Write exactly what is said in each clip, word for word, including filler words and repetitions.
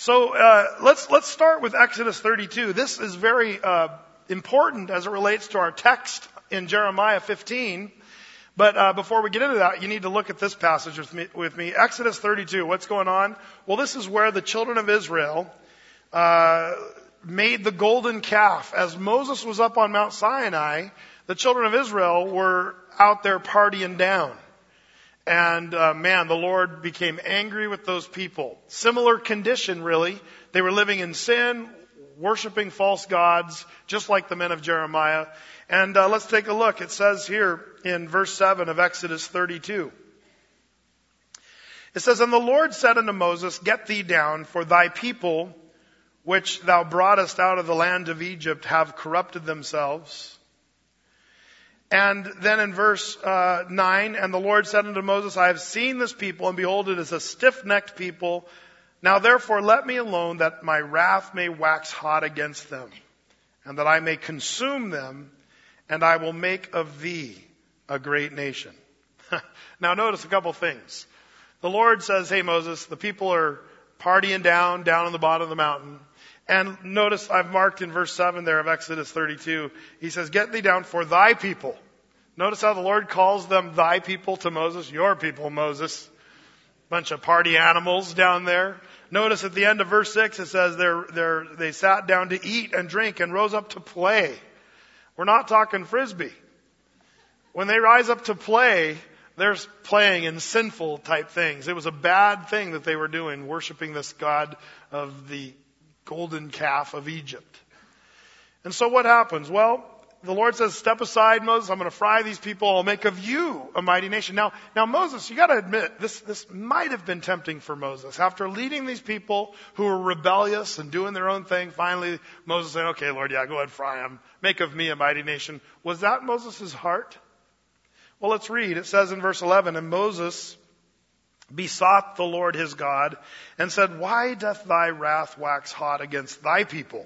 So uh, let's let's start with Exodus thirty-two. This is very uh, important as it relates to our text in Jeremiah fifteen. But uh, before we get into that, you need to look at this passage with me. With me. Exodus thirty-two. What's going on? Well, this is where the children of Israel uh, made the golden calf. As Moses was up on Mount Sinai, the children of Israel were out there partying down. And uh, man, the Lord became angry with those people. Similar condition, really. They were living in sin, worshiping false gods, just like the men of Jeremiah. And uh, let's take a look. It says here in verse seven of Exodus thirty-two. It says, "And the Lord said unto Moses, Get thee down, for thy people, which thou broughtest out of the land of Egypt, have corrupted themselves." And then in verse uh, nine, "And the Lord said unto Moses, I have seen this people, and behold, it is a stiff-necked people. Now therefore let me alone, that my wrath may wax hot against them, and that I may consume them, and I will make of thee a great nation." Now notice a couple things. The Lord says, hey Moses, the people are partying down, down on the bottom of the mountain. And notice I've marked in verse seven there of Exodus thirty-two, he says, "Get thee down for thy people." Notice how the Lord calls them thy people to Moses. Your people, Moses. Bunch of party animals down there. Notice at the end of verse six, it says they're, they're, they sat down to eat and drink and rose up to play. We're not talking frisbee. When they rise up to play, they're playing in sinful type things. It was a bad thing that they were doing, worshiping this god of the golden calf of Egypt. And so what happens? Well, the Lord says, step aside, Moses. I'm going to fry these people. I'll make of you a mighty nation. Now, now Moses, you got to admit, this, this might have been tempting for Moses. After leading these people who were rebellious and doing their own thing, finally Moses said, okay, Lord, yeah, go ahead, fry them. Make of me a mighty nation. Was that Moses' heart? Well, let's read. It says in verse eleven, "And Moses besought the Lord his God, and said, Why doth thy wrath wax hot against thy people?"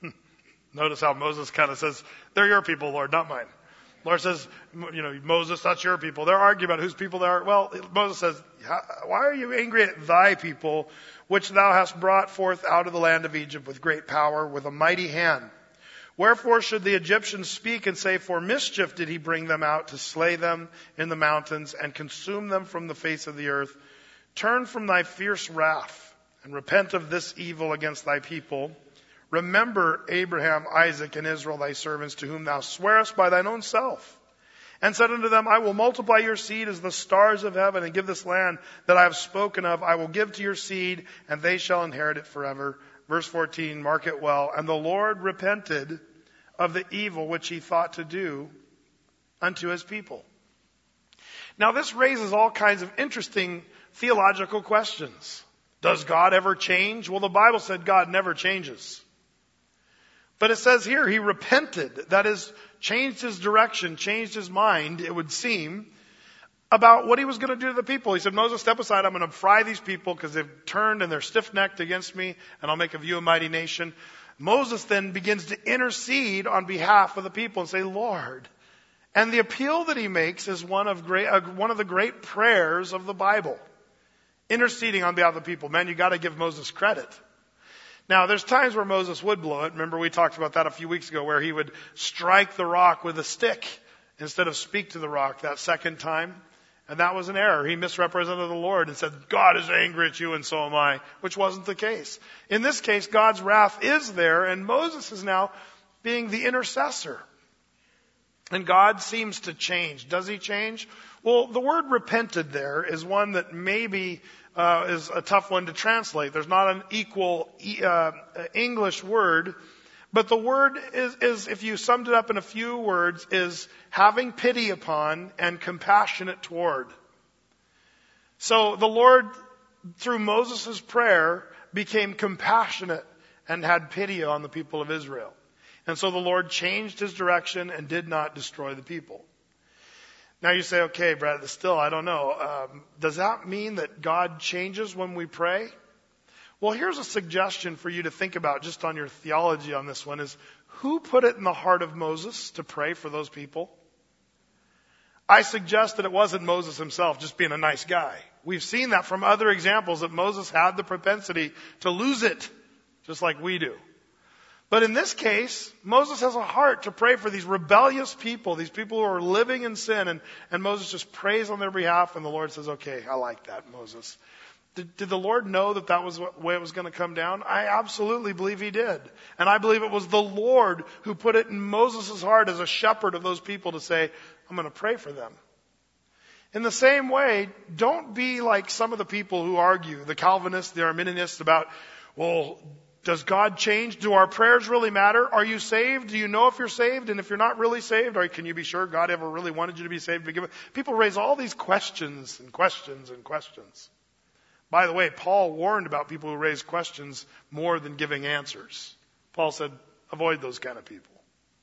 Notice how Moses kind of says, they're your people, Lord, not mine. Lord says, you know, Moses, that's your people. They're arguing about whose people they are. Well, Moses says, why are you angry at thy people, which thou hast brought forth out of the land of Egypt with great power, with a mighty hand? Wherefore should the Egyptians speak and say, For mischief did he bring them out to slay them in the mountains and consume them from the face of the earth? Turn from thy fierce wrath and repent of this evil against thy people. Remember Abraham, Isaac, and Israel, thy servants, to whom thou swearest by thine own self, and said unto them, I will multiply your seed as the stars of heaven, and give this land that I have spoken of, I will give to your seed, and they shall inherit it forever. Verse fourteen, mark it well. And the Lord repented of the evil which he thought to do unto his people. Now this raises all kinds of interesting theological questions. Does God ever change? Well, the Bible said God never changes. But it says here he repented. That is, changed his direction, changed his mind, it would seem, about what he was going to do to the people. He said, Moses, step aside. I'm going to fry these people because they've turned and they're stiff-necked against me, and I'll make of you a mighty nation. Moses then begins to intercede on behalf of the people and say, Lord. And the appeal that he makes is one of great, uh, one of the great prayers of the Bible. Interceding on behalf of the people. Man, you got to give Moses credit. Now, there's times where Moses would blow it. Remember, we talked about that a few weeks ago, where he would strike the rock with a stick instead of speak to the rock that second time. And that was an error. He misrepresented the Lord and said, God is angry at you and so am I, which wasn't the case. In this case, God's wrath is there, and Moses is now being the intercessor. And God seems to change. Does he change? Well, the word repented there is one that maybe uh, is a tough one to translate. There's not an equal uh, English word. But the word is, is, if you summed it up in a few words, is having pity upon and compassionate toward. So the Lord, through Moses' prayer, became compassionate and had pity on the people of Israel. And so the Lord changed his direction and did not destroy the people. Now you say, okay, Brad, still, I don't know. Um, does that mean that God changes when we pray? Well, here's a suggestion for you to think about just on your theology on this one is, who put it in the heart of Moses to pray for those people? I suggest that it wasn't Moses himself just being a nice guy. We've seen that from other examples that Moses had the propensity to lose it, just like we do. But in this case, Moses has a heart to pray for these rebellious people, these people who are living in sin, and, and Moses just prays on their behalf, and the Lord says, okay, I like that, Moses. Did, did the Lord know that that was the way it was going to come down? I absolutely believe he did. And I believe it was the Lord who put it in Moses' heart as a shepherd of those people to say, I'm going to pray for them. In the same way, don't be like some of the people who argue, the Calvinists, the Arminianists, about, well, does God change? Do our prayers really matter? Are you saved? Do you know if you're saved? And if you're not really saved, or can you be sure God ever really wanted you to be saved? People raise all these questions and questions and questions. By the way, Paul warned about people who raise questions more than giving answers. Paul said, avoid those kind of people.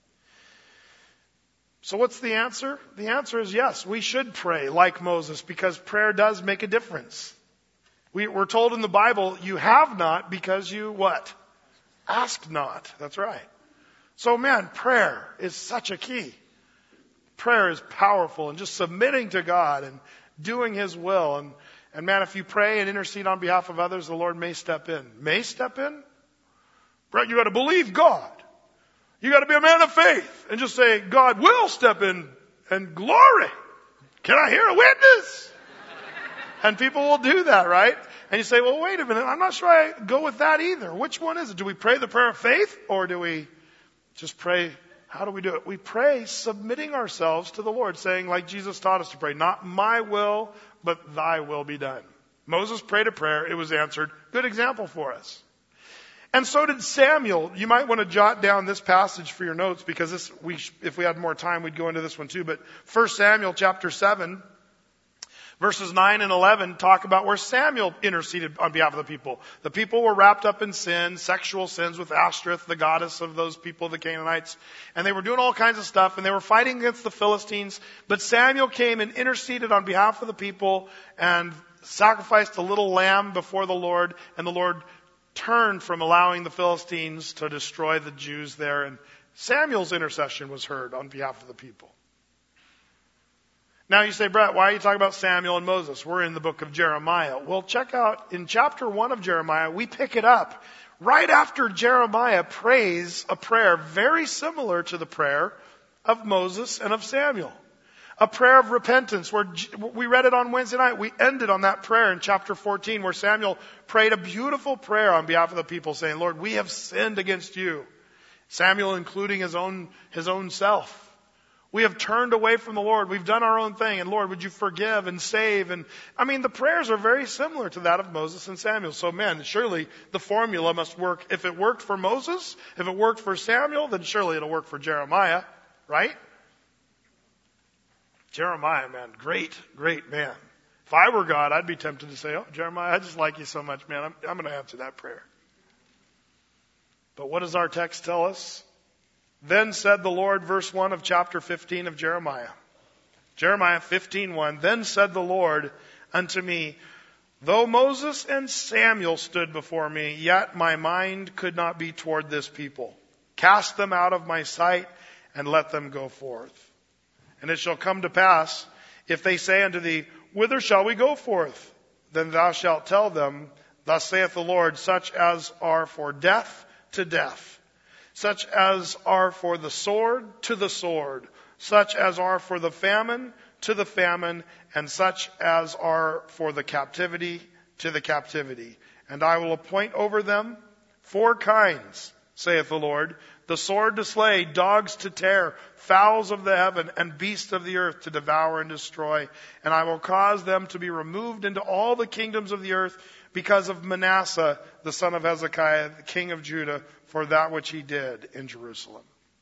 So what's the answer? The answer is yes, we should pray like Moses, because prayer does make a difference. We, we're told in the Bible, you have not because you what? Ask not. That's right. So man, prayer is such a key. Prayer is powerful, and just submitting to God and doing His will. And, and man, if you pray and intercede on behalf of others, the Lord may step in. May step in? Brett, you got to believe God. You got to be a man of faith and just say, God will step in and glory. Can I hear a witness? And people will do that, right? And you say, well, wait a minute. I'm not sure I go with that either. Which one is it? Do we pray the prayer of faith, or do we just pray? How do we do it? We pray submitting ourselves to the Lord, saying, like Jesus taught us to pray, not my will, but thy will be done. Moses prayed a prayer. It was answered. Good example for us. And so did Samuel. You might want to jot down this passage for your notes, because this, we, if we had more time, we'd go into this one too. But First Samuel chapter seven, verses nine and eleven talk about where Samuel interceded on behalf of the people. The people were wrapped up in sin, sexual sins with Ashtoreth, the goddess of those people, the Canaanites. And they were doing all kinds of stuff, and they were fighting against the Philistines. But Samuel came and interceded on behalf of the people and sacrificed a little lamb before the Lord. And the Lord turned from allowing the Philistines to destroy the Jews there. And Samuel's intercession was heard on behalf of the people. Now you say, Brett, why are you talking about Samuel and Moses? We're in the book of Jeremiah. Well, check out in chapter one of Jeremiah, we pick it up right after Jeremiah prays a prayer very similar to the prayer of Moses and of Samuel. A prayer of repentance, where we read it on Wednesday night. We ended on that prayer in chapter fourteen, where Samuel prayed a beautiful prayer on behalf of the people, saying, Lord, we have sinned against you. Samuel including his own, his own self. We have turned away from the Lord. We've done our own thing. And Lord, would you forgive and save? And I mean, the prayers are very similar to that of Moses and Samuel. So man, surely the formula must work. If it worked for Moses, if it worked for Samuel, then surely it'll work for Jeremiah, right? Jeremiah, man, great, great man. If I were God, I'd be tempted to say, oh, Jeremiah, I just like you so much, man. I'm, I'm going to answer that prayer. But what does our text tell us? Then said the Lord, verse one of chapter fifteen of Jeremiah. Jeremiah fifteen one. Then said the Lord unto me, though Moses and Samuel stood before me, yet my mind could not be toward this people. Cast them out of my sight and let them go forth. And it shall come to pass, if they say unto thee, whither shall we go forth? Then thou shalt tell them, thus saith the Lord, such as are for death to death. Such as are for the sword to the sword, such as are for the famine to the famine, and such as are for the captivity to the captivity. And I will appoint over them four kinds, saith the Lord, the sword to slay, dogs to tear, fowls of the heaven, and beasts of the earth to devour and destroy. And I will cause them to be removed into all the kingdoms of the earth, because of Manasseh, the son of Hezekiah, the king of Judah, for that which he did in Jerusalem.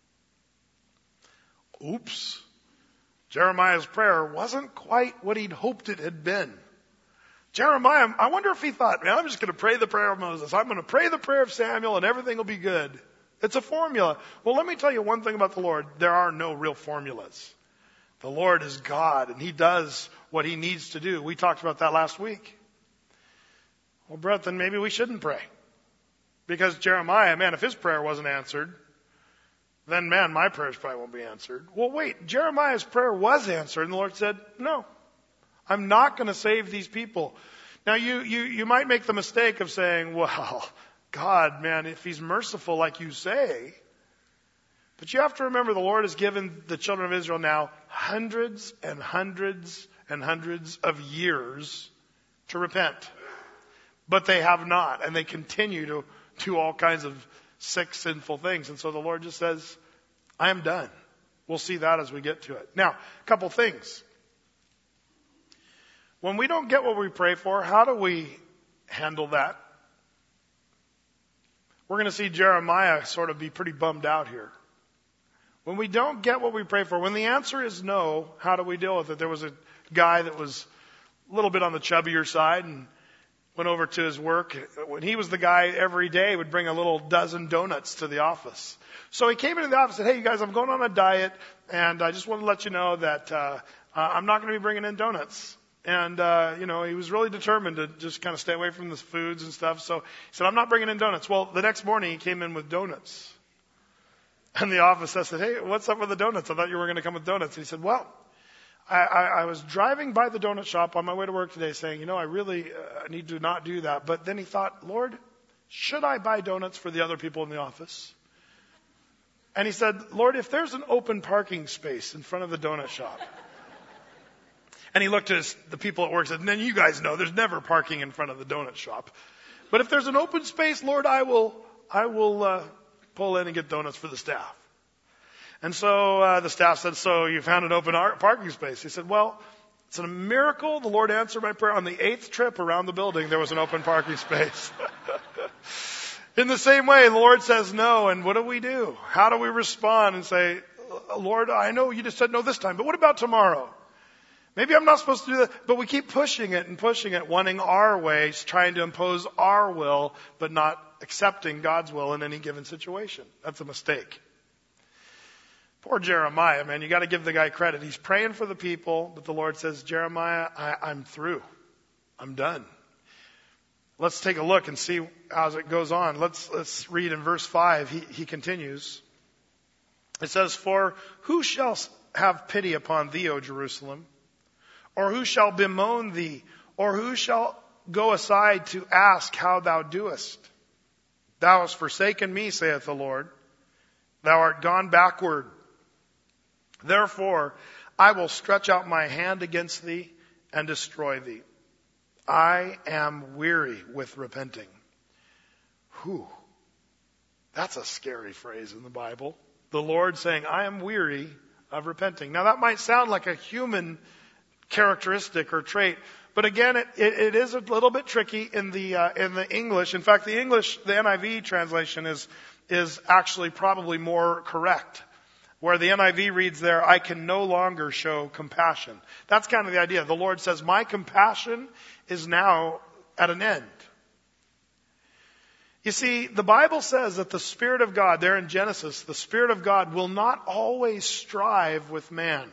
Oops. Jeremiah's prayer wasn't quite what he'd hoped it had been. Jeremiah, I wonder if he thought, man, I'm just going to pray the prayer of Moses. I'm going to pray the prayer of Samuel and everything will be good. It's a formula. Well, let me tell you one thing about the Lord. There are no real formulas. The Lord is God, and He does what He needs to do. We talked about that last week. Well, Brett, then maybe we shouldn't pray. Because Jeremiah, man, if his prayer wasn't answered, then, man, my prayers probably won't be answered. Well, wait, Jeremiah's prayer was answered, and the Lord said, no, I'm not going to save these people. Now you, you, you might make the mistake of saying, well, God, man, if he's merciful like you say. But you have to remember the Lord has given the children of Israel now hundreds and hundreds and hundreds of years to repent. But they have not, and they continue to do all kinds of sick, sinful things. And so the Lord just says, I am done. We'll see that as we get to it. Now, a couple things. When we don't get what we pray for, how do we handle that? We're going to see Jeremiah sort of be pretty bummed out here. When we don't get what we pray for, when the answer is no, how do we deal with it? There was a guy that was a little bit on the chubbier side and went over to his work. When he was the guy every day would bring a little dozen donuts to the office. So he came into the office and said, hey, you guys, I'm going on a diet, and I just want to let you know that uh, I'm not going to be bringing in donuts. And, uh, you know, he was really determined to just kind of stay away from the foods and stuff. So he said, I'm not bringing in donuts. Well, the next morning he came in with donuts. And the office, I said, hey, what's up with the donuts? I thought you were going to come with donuts. And he said, well, I, I, I was driving by the donut shop on my way to work today saying, you know, I really uh, need to not do that. But then he thought, Lord, should I buy donuts for the other people in the office? And he said, Lord, if there's an open parking space in front of the donut shop. And he looked at his, the people at work and said, and then you guys know there's never parking in front of the donut shop. But if there's an open space, Lord, I will, I will uh, pull in and get donuts for the staff. And so uh, the staff said, so you found an open ar- parking space. He said, well, it's a miracle. The Lord answered my prayer. On the eighth trip around the building, there was an open parking space. In the same way, the Lord says no. And what do we do? How do we respond and say, Lord, I know you just said no this time, but what about tomorrow? Maybe I'm not supposed to do that, but we keep pushing it and pushing it, wanting our ways, trying to impose our will, but not accepting God's will in any given situation. That's a mistake. Poor Jeremiah, man, you got to give the guy credit. He's praying for the people, but the Lord says, Jeremiah, I, I'm through. I'm done. Let's take a look and see how it goes on. Let's, let's read in verse five. He, he continues. It says, for who shall have pity upon thee, O Jerusalem? Or who shall bemoan thee? Or who shall go aside to ask how thou doest? Thou hast forsaken me, saith the Lord. Thou art gone backward. Therefore, I will stretch out my hand against thee and destroy thee. I am weary with repenting. Whew. That's a scary phrase in the Bible. The Lord saying, I am weary of repenting. Now that might sound like a human characteristic or trait, but again, it, it, it is a little bit tricky in the uh, in the English. In fact, the English, the N I V translation is is actually probably more correct. Where the N I V reads there, I can no longer show compassion. That's kind of the idea. The Lord says, my compassion is now at an end. You see, the Bible says that the Spirit of God, there in Genesis, the Spirit of God will not always strive with man.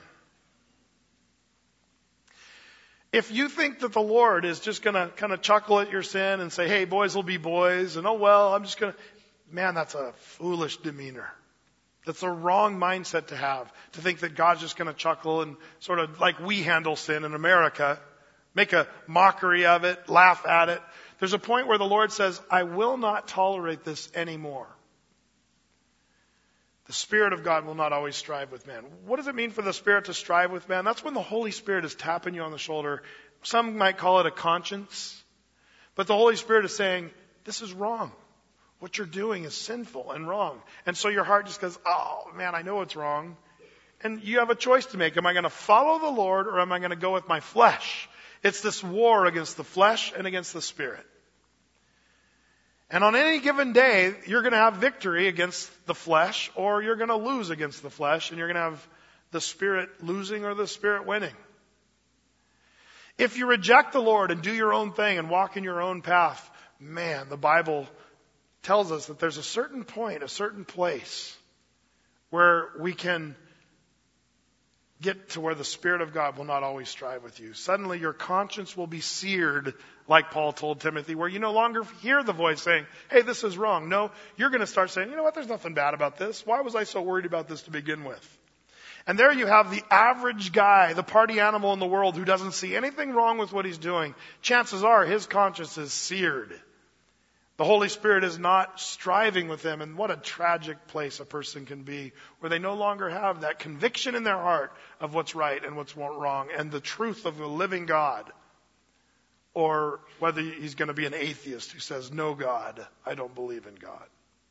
If you think that the Lord is just going to kind of chuckle at your sin and say, hey, boys will be boys, and oh, well, I'm just going to, man, that's a foolish demeanor. That's a wrong mindset to have, to think that God's just going to chuckle and sort of like we handle sin in America, make a mockery of it, laugh at it. There's a point where the Lord says, I will not tolerate this anymore. The Spirit of God will not always strive with man. What does it mean for the Spirit to strive with man? That's when the Holy Spirit is tapping you on the shoulder. Some might call it a conscience. But the Holy Spirit is saying, this is wrong. What you're doing is sinful and wrong. And so your heart just goes, oh man, I know it's wrong. And you have a choice to make. Am I going to follow the Lord or am I going to go with my flesh? It's this war against the flesh and against the Spirit. And on any given day, you're going to have victory against the flesh, or you're going to lose against the flesh, and you're going to have the Spirit losing or the Spirit winning. If you reject the Lord and do your own thing and walk in your own path, man, the Bible tells us that there's a certain point, a certain place where we can get to where the Spirit of God will not always strive with you. Suddenly your conscience will be seared, like Paul told Timothy, where you no longer hear the voice saying, hey, this is wrong. No, you're going to start saying, you know what, there's nothing bad about this. Why was I so worried about this to begin with? And there you have the average guy, the party animal in the world who doesn't see anything wrong with what he's doing. Chances are his conscience is seared. The Holy Spirit is not striving with him. And what a tragic place a person can be where they no longer have that conviction in their heart of what's right and what's wrong and the truth of a living God. Or whether he's going to be an atheist who says, no God, I don't believe in God.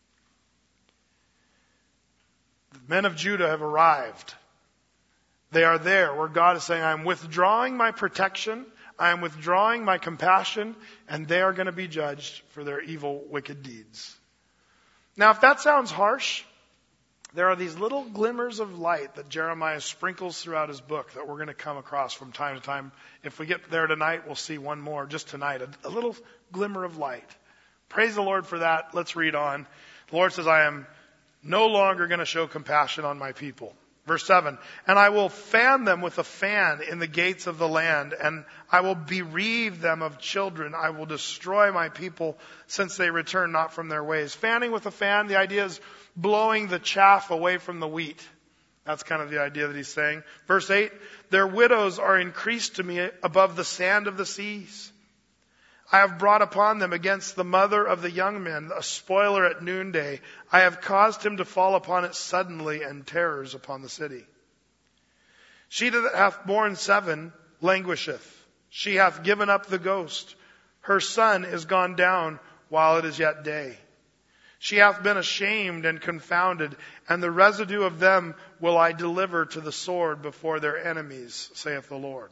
The men of Judah have arrived. They are there where God is saying, I'm withdrawing my protection, I am withdrawing my compassion, and they are going to be judged for their evil, wicked deeds. Now, if that sounds harsh, there are these little glimmers of light that Jeremiah sprinkles throughout his book that we're going to come across from time to time. If we get there tonight, we'll see one more just tonight, a, a little glimmer of light. Praise the Lord for that. Let's read on. The Lord says, I am no longer going to show compassion on my people. Verse seven, and I will fan them with a fan in the gates of the land, and I will bereave them of children. I will destroy my people since they return not from their ways. Fanning with a fan, the idea is blowing the chaff away from the wheat. That's kind of the idea that he's saying. Verse eight, their widows are increased to me above the sand of the seas. I have brought upon them against the mother of the young men a spoiler at noonday. I have caused him to fall upon it suddenly, and terrors upon the city. She that hath borne seven languisheth. She hath given up the ghost. Her son is gone down while it is yet day. She hath been ashamed and confounded, and the residue of them will I deliver to the sword before their enemies, saith the Lord.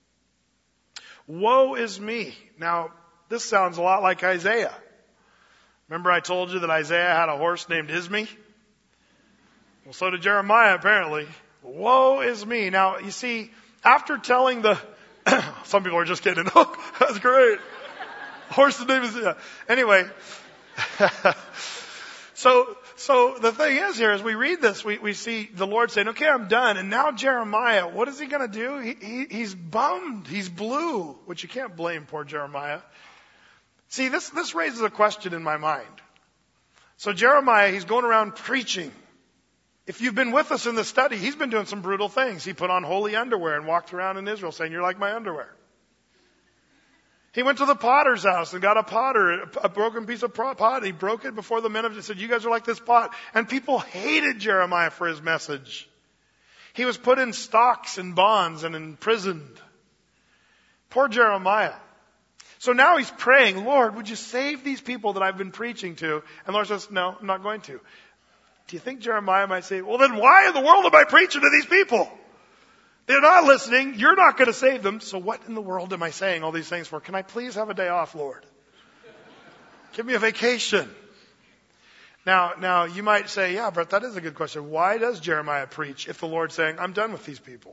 Woe is me. Now, this sounds a lot like Isaiah. Remember I told you that Isaiah had a horse named Ismi? Well, so did Jeremiah, apparently. Woe is me. Now, you see, after telling the... some people are just kidding. Oh, that's great. Horse's name is... Yeah. Anyway. so, so the thing is here, as we read this, we, we see the Lord saying, okay, I'm done. And now Jeremiah, what is he going to do? He, he, he's bummed. He's blue, which you can't blame poor Jeremiah. See, this, this raises a question in my mind. So Jeremiah, he's going around preaching. If you've been with us in the study, he's been doing some brutal things. He put on holy underwear and walked around in Israel saying, you're like my underwear. He went to the potter's house and got a potter, a broken piece of pot. He broke it before the men of it and said, you guys are like this pot. And people hated Jeremiah for his message. He was put in stocks and bonds and imprisoned. Poor Jeremiah. So now he's praying, Lord, would you save these people that I've been preaching to? And the Lord says, no, I'm not going to. Do you think Jeremiah might say, well, then why in the world am I preaching to these people? They're not listening. You're not going to save them. So what in the world am I saying all these things for? Can I please have a day off, Lord? Give me a vacation. Now, now you might say, yeah, but that is a good question. Why does Jeremiah preach if the Lord's saying, I'm done with these people?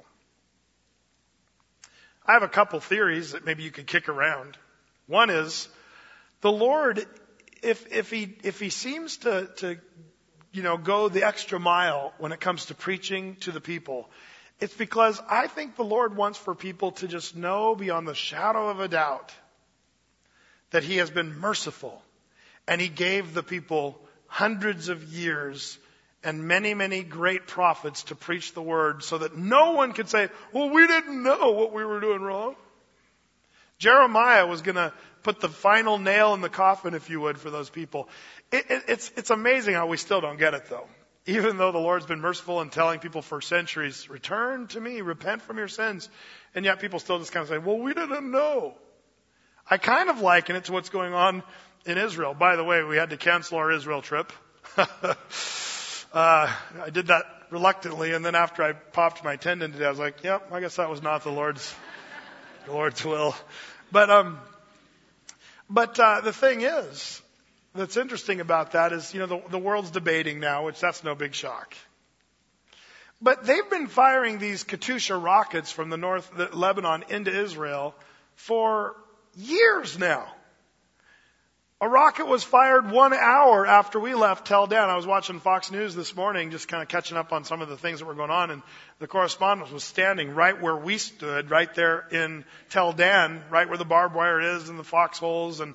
I have a couple theories that maybe you could kick around. One is, the Lord, if, if he, if he seems to, to, you know, go the extra mile when it comes to preaching to the people, it's because I think the Lord wants for people to just know beyond the shadow of a doubt that he has been merciful and he gave the people hundreds of years and many, many great prophets to preach the word so that no one could say, well, we didn't know what we were doing wrong. Jeremiah was going to put the final nail in the coffin, if you would, for those people. It, it, it's, it's amazing how we still don't get it, though. Even though the Lord's been merciful in telling people for centuries, return to me, repent from your sins. And yet people still just kind of say, well, we didn't know. I kind of liken it to what's going on in Israel. By the way, we had to cancel our Israel trip. uh, I did that reluctantly, and then after I popped my tendon today, I was like, yep, I guess that was not the Lord's the Lord's will. But um, but uh, the thing is, that's interesting about that is, you know, the, the world's debating now, which that's no big shock. But they've been firing these Katyusha rockets from the north, the Lebanon, into Israel for years now. A rocket was fired one hour after we left Tel Dan. I was watching Fox News this morning, just kind of catching up on some of the things that were going on, and the correspondent was standing right where we stood, right there in Tel Dan, right where the barbed wire is and the foxholes, and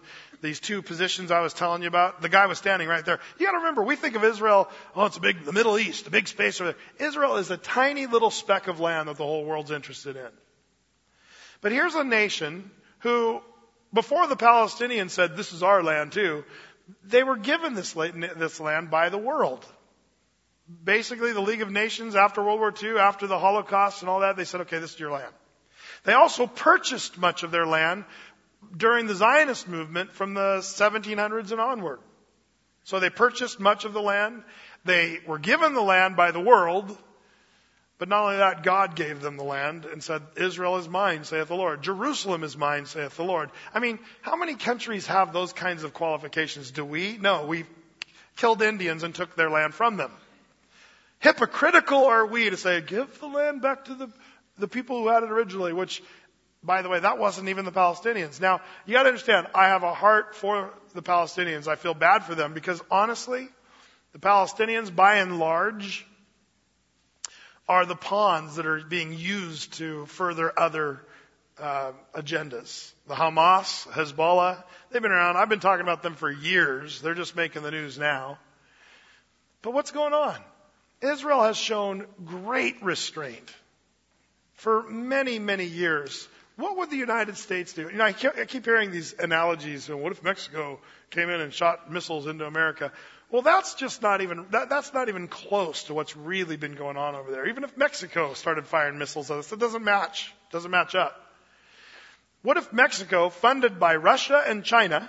these two positions I was telling you about. The guy was standing right there. You got to remember, we think of Israel, oh, it's a big, the Middle East, a big space over there. Israel is a tiny little speck of land that the whole world's interested in. But here's a nation who, before the Palestinians said, this is our land too, they were given this, this land by the world. Basically, the League of Nations after World War Two, after the Holocaust and all that, they said, okay, this is your land. They also purchased much of their land during the Zionist movement from the seventeen hundreds and onward. So they purchased much of the land. They were given the land by the world. But not only that, God gave them the land and said, Israel is mine, saith the Lord. Jerusalem is mine, saith the Lord. I mean, how many countries have those kinds of qualifications? Do we? No, we killed Indians and took their land from them. Hypocritical are we to say, give the land back to the the people who had it originally, which, by the way, that wasn't even the Palestinians. Now, you got to understand, I have a heart for the Palestinians. I feel bad for them because, honestly, the Palestinians, by and large, are the pawns that are being used to further other uh, agendas. The Hamas, Hezbollah, they've been around. I've been talking about them for years. They're just making the news now. But what's going on? Israel has shown great restraint for many, many years. What would the United States do? You know, I keep hearing these analogies. What if Mexico came in and shot missiles into America? Well, that's just not even, that, that's not even close to what's really been going on over there. Even if Mexico started firing missiles at us, it doesn't match. It doesn't match up. What if Mexico, funded by Russia and China,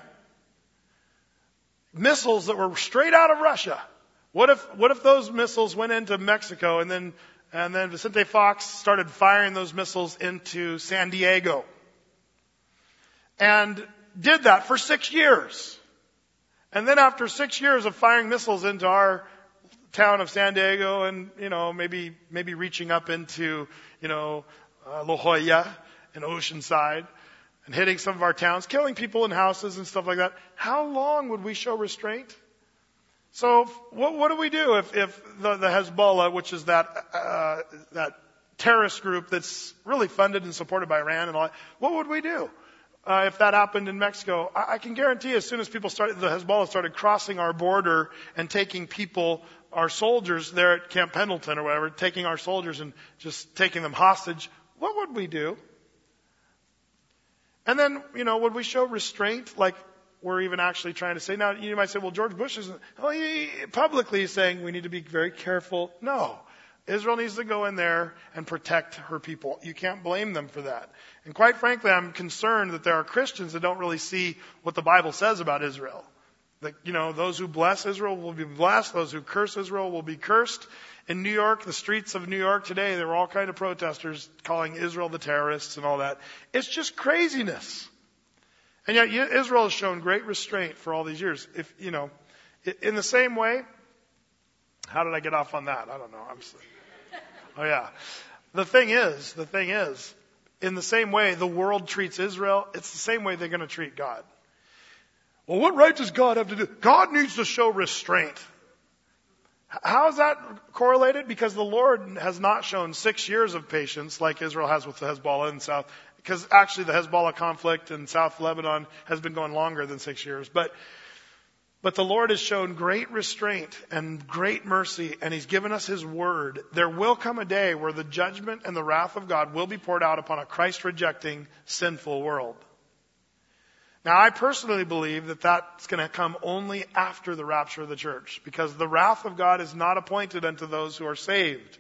missiles that were straight out of Russia, what if, what if those missiles went into Mexico and then And then Vicente Fox started firing those missiles into San Diego. And did that for six years. And then after six years of firing missiles into our town of San Diego and, you know, maybe, maybe reaching up into, you know, uh, La Jolla and Oceanside and hitting some of our towns, killing people in houses and stuff like that, how long would we show restraint? So what, what do we do if, if the, the Hezbollah, which is that uh, that terrorist group that's really funded and supported by Iran and all that, what would we do uh, if that happened in Mexico? I, I can guarantee as soon as people started, the Hezbollah started crossing our border and taking people, our soldiers there at Camp Pendleton or whatever, taking our soldiers and just taking them hostage, what would we do? And then, you know, would we show restraint like we're even actually trying to say? Now, you might say, well, George Bush isn't, well, he publicly is saying we need to be very careful. No. Israel needs to go in there and protect her people. You can't blame them for that. And quite frankly, I'm concerned that there are Christians that don't really see what the Bible says about Israel. That, you know, those who bless Israel will be blessed. Those who curse Israel will be cursed. In New York, the streets of New York today, there were all kinds of protesters calling Israel the terrorists and all that. It's just craziness. And yet Israel has shown great restraint for all these years. If, you know, in the same way, how did I get off on that? I don't know. I'm so, oh yeah. The thing is, the thing is, in the same way the world treats Israel, it's the same way they're going to treat God. Well, what right does God have to do? God needs to show restraint. How is that correlated? Because the Lord has not shown six years of patience like Israel has with the Hezbollah in South. Because actually the Hezbollah conflict in South Lebanon has been going longer than six years. But, but the Lord has shown great restraint and great mercy, and He's given us His word. There will come a day where the judgment and the wrath of God will be poured out upon a Christ-rejecting, sinful world. Now, I personally believe that that's going to come only after the rapture of the church, because the wrath of God is not appointed unto those who are saved.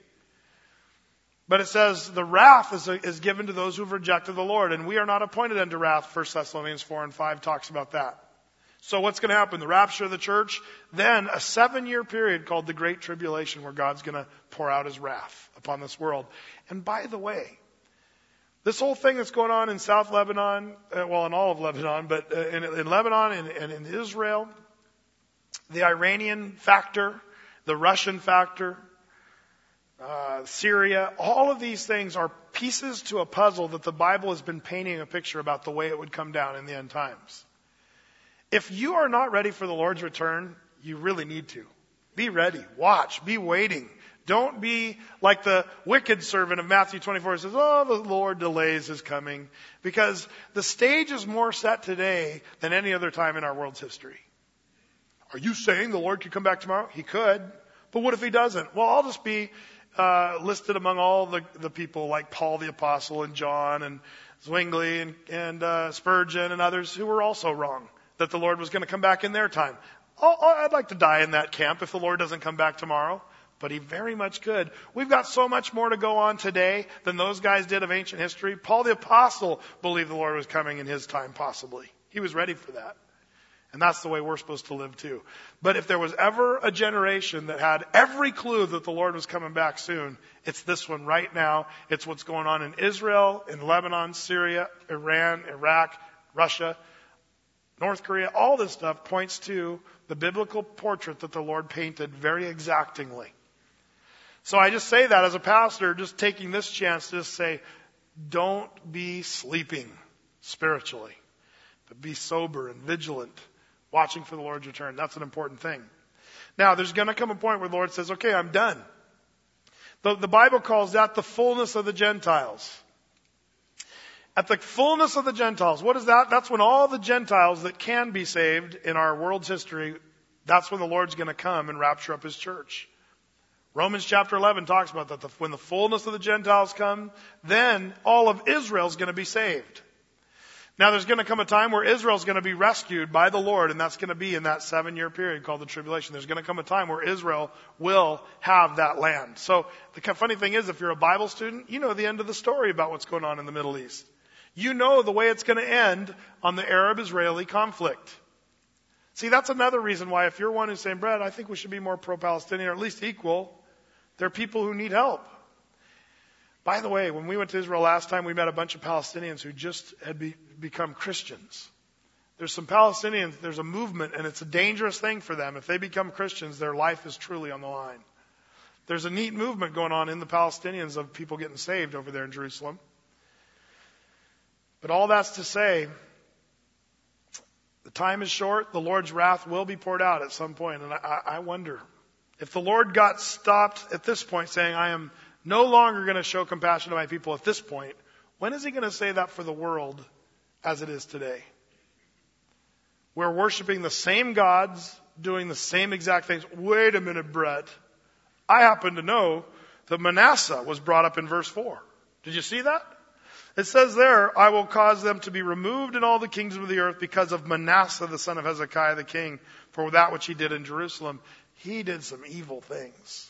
But it says the wrath is, is given to those who have rejected the Lord, and we are not appointed unto wrath. First Thessalonians four and five talks about that. So what's going to happen? The rapture of the church, then a seven-year period called the Great Tribulation, where God's going to pour out His wrath upon this world. And by the way, this whole thing that's going on in South Lebanon, uh, well, in all of Lebanon, but uh, in, in Lebanon and, and in Israel, the Iranian factor, the Russian factor, Uh, Syria, all of these things are pieces to a puzzle that the Bible has been painting a picture about the way it would come down in the end times. If you are not ready for the Lord's return, you really need to. Be ready. Watch. Be waiting. Don't be like the wicked servant of Matthew twenty-four who says, oh, the Lord delays his coming. Because the stage is more set today than any other time in our world's history. Are you saying the Lord could come back tomorrow? He could. But what if he doesn't? Well, I'll just be uh, listed among all the, the people like Paul the Apostle and John and Zwingli and, and uh, Spurgeon and others who were also wrong that the Lord was going to come back in their time. Oh, I'd like to die in that camp if the Lord doesn't come back tomorrow. But he very much could. We've got so much more to go on today than those guys did of ancient history. Paul the Apostle believed the Lord was coming in his time, possibly. He was ready for that. And that's the way we're supposed to live too. But if there was ever a generation that had every clue that the Lord was coming back soon, it's this one right now. It's what's going on in Israel, in Lebanon, Syria, Iran, Iraq, Russia, North Korea. All this stuff points to the biblical portrait that the Lord painted very exactingly. So I just say that as a pastor, just taking this chance to just say, don't be sleeping spiritually, but be sober and vigilant, watching for the Lord's return. That's an important thing. Now, there's going to come a point where the Lord says, okay, I'm done. The, the Bible calls that the fullness of the Gentiles. At the fullness of the Gentiles, what is that? That's when all the Gentiles that can be saved in our world's history, that's when the Lord's going to come and rapture up his church. Romans chapter eleven talks about that. When the fullness of the Gentiles come, then all of Israel's going to be saved. Now there's going to come a time where Israel's going to be rescued by the Lord, and that's going to be in that seven-year period called the tribulation. There's going to come a time where Israel will have that land. So the funny thing is, if you're a Bible student, you know the end of the story about what's going on in the Middle East. You know the way it's going to end on the Arab-Israeli conflict. See, that's another reason why if you're one who's saying, Brad, I think we should be more pro-Palestinian or at least equal, there are people who need help. By the way, when we went to Israel last time, we met a bunch of Palestinians who just had be, become Christians. There's some Palestinians, there's a movement, and it's a dangerous thing for them. If they become Christians, their life is truly on the line. There's a neat movement going on in the Palestinians of people getting saved over there in Jerusalem. But all that's to say, the time is short. The Lord's wrath will be poured out at some point. And I, I wonder if the Lord got stopped at this point saying, I am no longer going to show compassion to my people at this point, when is he going to say that for the world as it is today? We're worshiping the same gods, doing the same exact things. Wait a minute, Brett. I happen to know that Manasseh was brought up in verse four. Did you see that? It says there, I will cause them to be removed in all the kingdoms of the earth because of Manasseh, the son of Hezekiah the king, for that which he did in Jerusalem. He did some evil things.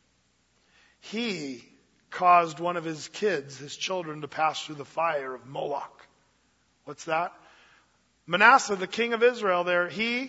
He caused one of his kids, his children, to pass through the fire of Moloch. What's that? Manasseh, the king of Israel there, he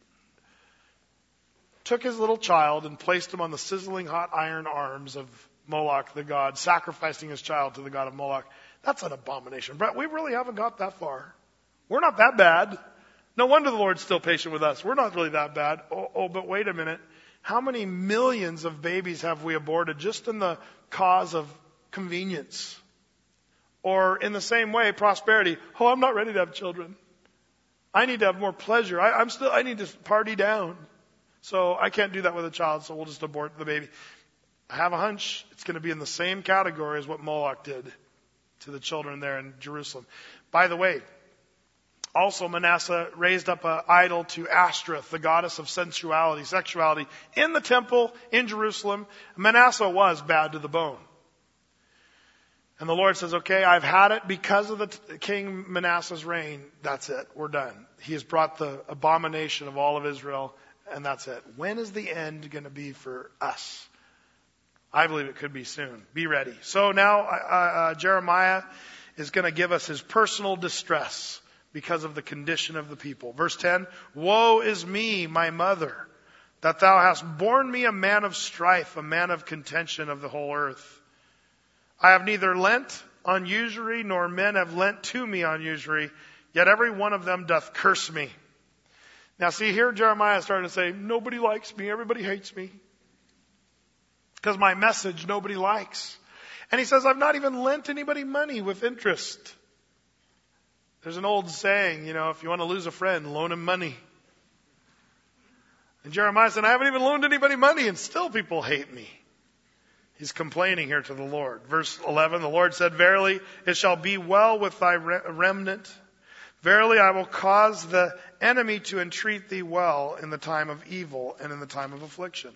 took his little child and placed him on the sizzling hot iron arms of Moloch, the god, sacrificing his child to the god of Moloch. That's an abomination. Brett, we really haven't got that far. We're not that bad. No wonder the Lord's still patient with us. We're not really that bad. Oh, oh, but wait a minute. How many millions of babies have we aborted just in the cause of convenience? Or in the same way, prosperity. Oh, I'm not ready to have children. I need to have more pleasure. I, I'm still, I need to party down. So I can't do that with a child, so we'll just abort the baby. I have a hunch it's going to be in the same category as what Moloch did to the children there in Jerusalem. By the way, also Manasseh raised up an idol to Ashtoreth, the goddess of sensuality, sexuality, in the temple in Jerusalem. Manasseh was bad to the bone. And the Lord says, okay, I've had it because of the t- King Manasseh's reign. That's it. We're done. He has brought the abomination of all of Israel, and that's it. When is the end going to be for us? I believe it could be soon. Be ready. So now uh, uh, Jeremiah is going to give us his personal distress because of the condition of the people. Verse ten, woe is me, my mother, that thou hast borne me a man of strife, a man of contention of the whole earth. I have neither lent on usury, nor men have lent to me on usury, yet every one of them doth curse me. Now see, here Jeremiah is starting to say, nobody likes me, everybody hates me. Because my message nobody likes. And he says, I've not even lent anybody money with interest. There's an old saying, you know, if you want to lose a friend, loan him money. And Jeremiah said, I haven't even loaned anybody money and still people hate me. He's complaining here to the Lord. Verse eleven, the Lord said, verily, it shall be well with thy remnant. Verily, I will cause the enemy to entreat thee well in the time of evil and in the time of affliction.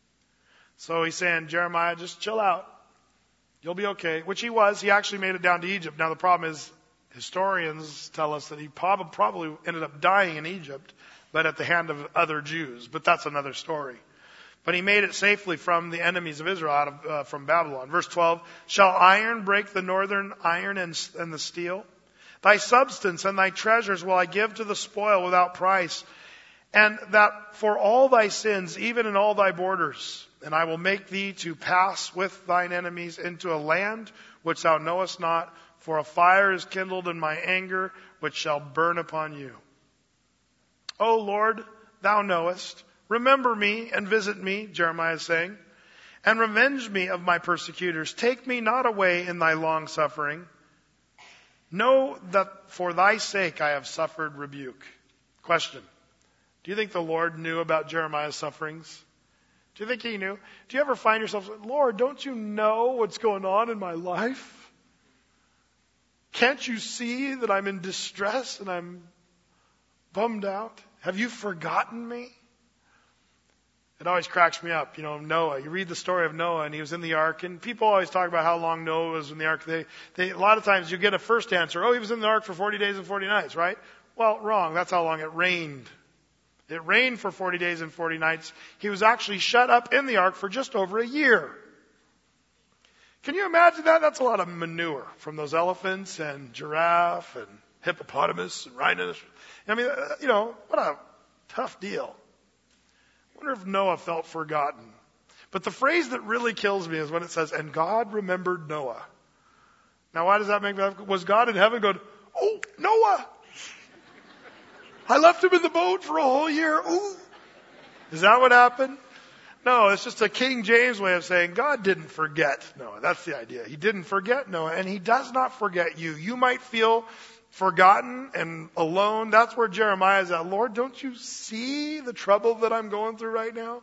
So he's saying, Jeremiah, just chill out. You'll be okay. Which he was. He actually made it down to Egypt. Now the problem is, historians tell us that he prob- probably ended up dying in Egypt, but at the hand of other Jews. But that's another story. But he made it safely from the enemies of Israel out of, uh, from Babylon. Verse twelve, shall iron break the northern iron and, and the steel? Thy substance and thy treasures will I give to the spoil without price, and that for all thy sins, even in all thy borders. And I will make thee to pass with thine enemies into a land which thou knowest not, for a fire is kindled in my anger, which shall burn upon you. O Lord, thou knowest. Remember me and visit me, Jeremiah is saying, and revenge me of my persecutors. Take me not away in thy long suffering. Know that for thy sake I have suffered rebuke. Question. Do you think the Lord knew about Jeremiah's sufferings? Do you think he knew? Do you ever find yourself, Lord, don't you know what's going on in my life? Can't you see that I'm in distress and I'm bummed out? Have you forgotten me? It always cracks me up. You know, Noah. You read the story of Noah, and he was in the ark, and people always talk about how long Noah was in the ark. They, they, a lot of times you get a first answer. Oh, he was in the ark for forty days and forty nights, right? Well, wrong. That's how long it rained. It rained for forty days and forty nights. He was actually shut up in the ark for just over a year. Can you imagine that? That's a lot of manure from those elephants and giraffe and hippopotamus and rhinos. I mean, you know, what a tough deal. I wonder if Noah felt forgotten. But the phrase that really kills me is when it says, and God remembered Noah. Now, why does that make me laugh? Was God in heaven going, oh, Noah, I left him in the boat for a whole year. Ooh. Is that what happened? No, it's just a King James way of saying God didn't forget Noah. That's the idea. He didn't forget Noah, and he does not forget you. You might feel forgotten and alone. That's where Jeremiah is at. Lord, don't you see the trouble that I'm going through right now?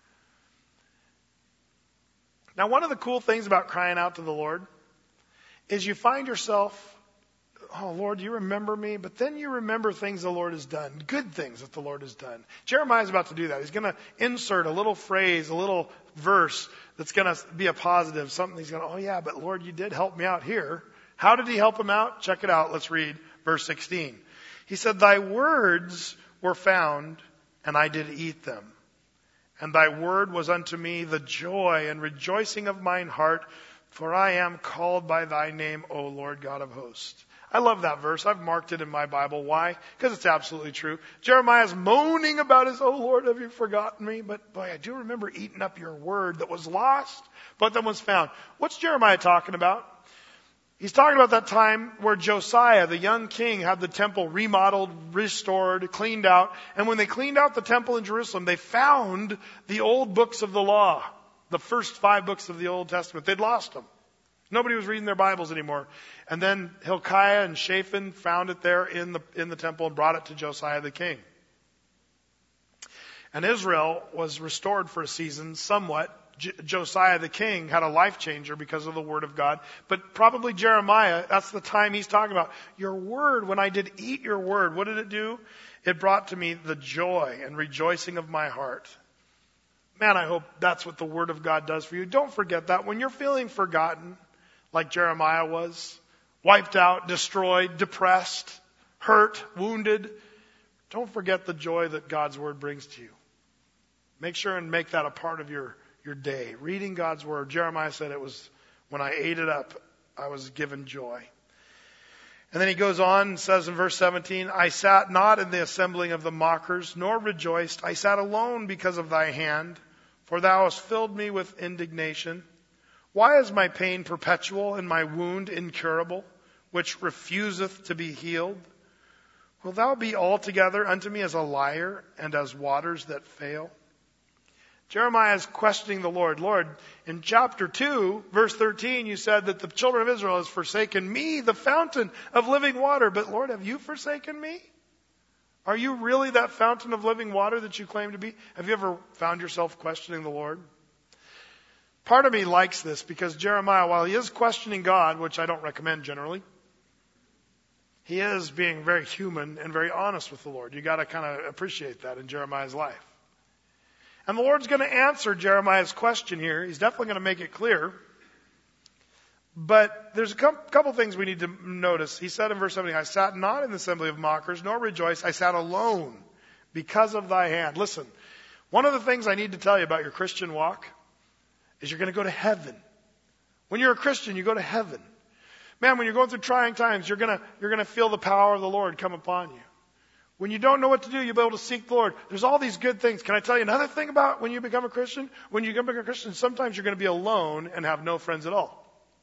Now, one of the cool things about crying out to the Lord is you find yourself, oh, Lord, you remember me, but then you remember things the Lord has done, good things that the Lord has done. Jeremiah's about to do that. He's going to insert a little phrase, a little verse that's going to be a positive, something he's going to, oh yeah, but Lord, you did help me out here. How did he help him out? Check it out. Let's read verse sixteen. He said, thy words were found, and I did eat them. And thy word was unto me the joy and rejoicing of mine heart, for I am called by thy name, O Lord God of hosts. I love that verse. I've marked it in my Bible. Why? Because it's absolutely true. Jeremiah's moaning about his, oh Lord, have you forgotten me? But boy, I do remember eating up your word that was lost, but that was found. What's Jeremiah talking about? He's talking about that time where Josiah, the young king, had the temple remodeled, restored, cleaned out. And when they cleaned out the temple in Jerusalem, they found the old books of the law, the first five books of the Old Testament. They'd lost them. Nobody was reading their Bibles anymore. And then Hilkiah and Shaphan found it there in the, in the temple and brought it to Josiah the king. And Israel was restored for a season somewhat. J- Josiah the king had a life changer because of the word of God. But probably Jeremiah, that's the time he's talking about. Your word, when I did eat your word, what did it do? It brought to me the joy and rejoicing of my heart. Man, I hope that's what the word of God does for you. Don't forget that. When you're feeling forgotten, like Jeremiah was, wiped out, destroyed, depressed, hurt, wounded, don't forget the joy that God's word brings to you. Make sure and make that a part of your your day. Reading God's word. Jeremiah said it was, when I ate it up, I was given joy. And then he goes on and says in verse seventeen, I sat not in the assembling of the mockers, nor rejoiced. I sat alone because of thy hand, for thou hast filled me with indignation. Why is my pain perpetual and my wound incurable, which refuseth to be healed? Will thou be altogether unto me as a liar and as waters that fail? Jeremiah is questioning the Lord. Lord, in chapter two, verse thirteen, you said that the children of Israel has forsaken me, the fountain of living water. But Lord, have you forsaken me? Are you really that fountain of living water that you claim to be? Have you ever found yourself questioning the Lord? Part of me likes this because Jeremiah, while he is questioning God, which I don't recommend generally, he is being very human and very honest with the Lord. You got to kind of appreciate that in Jeremiah's life. And the Lord's going to answer Jeremiah's question here. He's definitely going to make it clear. But there's a couple things we need to notice. He said in verse seventeen, I sat not in the assembly of mockers, nor rejoiced. I sat alone because of thy hand. Listen, one of the things I need to tell you about your Christian walk is you're going to go to heaven. When you're a Christian, you go to heaven. Man, when you're going through trying times, you're going to, you're going to feel the power of the Lord come upon you. When you don't know what to do, you'll be able to seek the Lord. There's all these good things. Can I tell you another thing about when you become a Christian? When you become a Christian, sometimes you're going to be alone and have no friends at all.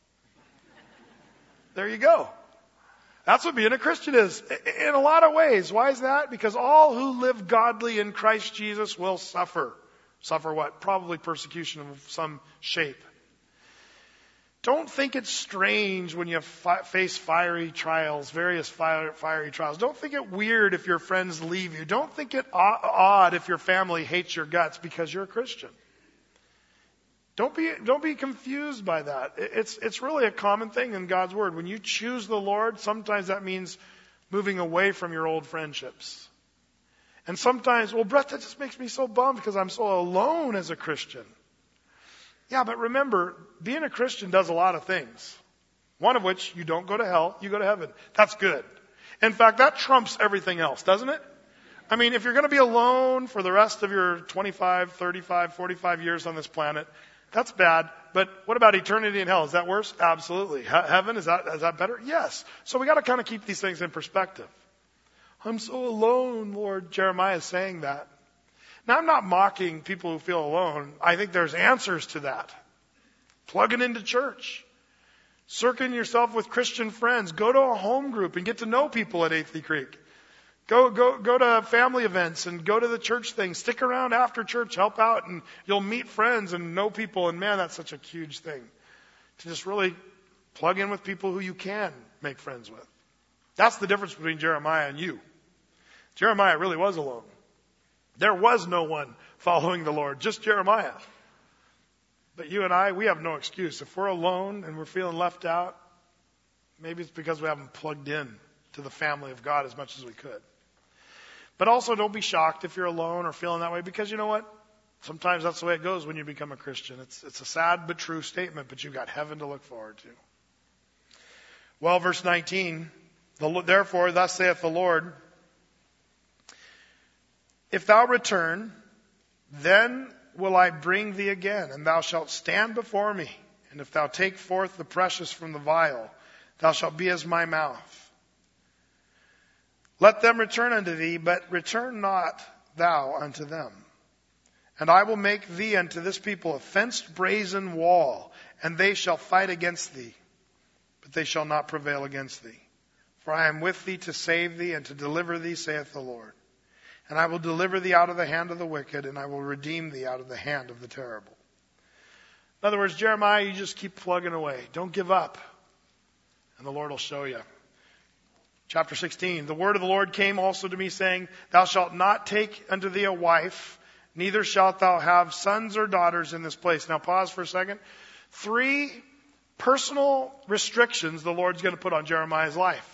There you go. That's what being a Christian is. In a lot of ways. Why is that? Because all who live godly in Christ Jesus will suffer. Suffer what? Probably persecution of some shape. Don't think it's strange when you fi- face fiery trials, various fire, fiery trials. Don't think it weird if your friends leave you. Don't think it odd if your family hates your guts because you're a Christian. Don't be, don't be confused by that. It's, it's really a common thing in God's Word. When you choose the Lord, sometimes that means moving away from your old friendships. And sometimes, well, Brett, that just makes me so bummed because I'm so alone as a Christian. Yeah, but remember, being a Christian does a lot of things. One of which, you don't go to hell, you go to heaven. That's good. In fact, that trumps everything else, doesn't it? I mean, if you're going to be alone for the rest of your twenty-five, thirty-five, forty-five years on this planet, that's bad. But what about eternity in hell? Is that worse? Absolutely. He- heaven, is that, is that better? Yes. So we got to kind of keep these things in perspective. I'm so alone, Lord. Jeremiah is saying that. Now, I'm not mocking people who feel alone. I think there's answers to that. Plug it into church. Circle yourself with Christian friends. Go to a home group and get to know people at Athey Creek. Go, go, go to family events and go to the church thing. Stick around after church, help out, and you'll meet friends and know people. And man, that's such a huge thing. To just really plug in with people who you can make friends with. That's the difference between Jeremiah and you. Jeremiah really was alone. There was no one following the Lord, just Jeremiah. But you and I, we have no excuse. If we're alone and we're feeling left out, maybe it's because we haven't plugged in to the family of God as much as we could. But also don't be shocked if you're alone or feeling that way, because you know what? Sometimes that's the way it goes when you become a Christian. It's, it's a sad but true statement, but you've got heaven to look forward to. Well, verse nineteen, the, therefore, thus saith the Lord, if thou return, then will I bring thee again, and thou shalt stand before me. And if thou take forth the precious from the vial, thou shalt be as my mouth. Let them return unto thee, but return not thou unto them. And I will make thee unto this people a fenced brazen wall, and they shall fight against thee, but they shall not prevail against thee. For I am with thee to save thee and to deliver thee, saith the Lord. And I will deliver thee out of the hand of the wicked, and I will redeem thee out of the hand of the terrible. In other words, Jeremiah, you just keep plugging away. Don't give up. And the Lord will show you. Chapter sixteen, the word of the Lord came also to me, saying, thou shalt not take unto thee a wife, neither shalt thou have sons or daughters in this place. Now pause for a second. Three personal restrictions the Lord's going to put on Jeremiah's life.